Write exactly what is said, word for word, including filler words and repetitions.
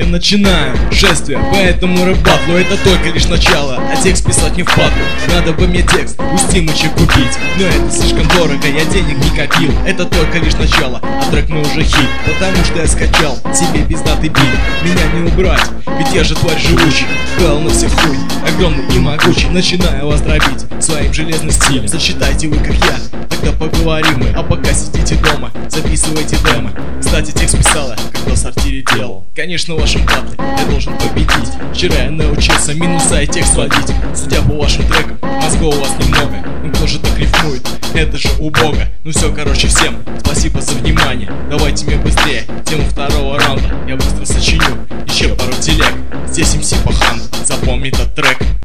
начинаем шествие по этому рэп-батлу. Это только лишь начало, а текст писать не впадлу. Надо бы мне текст у Стимыча купить, но это слишком дорого, я денег не копил. Это только лишь начало, а трек мой уже хит, потому что я скачал себе без даты бит. Меня не убрать, ведь я же тварь живучий, дал на всех хуй, огромный и могучий. Начинаю вас дробить своим железным стилем. Зачитайте вы как я, тогда поговорим мы. А пока сидите дома, записывайте демо. Кстати, текст писала, когда в сортире делал. Конечно, в вашем батле я должен победить. Вчера я научился минуса и текст сводить. Судя по вашим трекам, мозгов у вас немного. Ну кто же так рифмует? Это же убого. Ну все, короче, всем спасибо за внимание. Давайте мне быстрее тему второго раунда. Я быстро сочиню еще пару телег. Здесь эм си Пахан, запомни этот трек.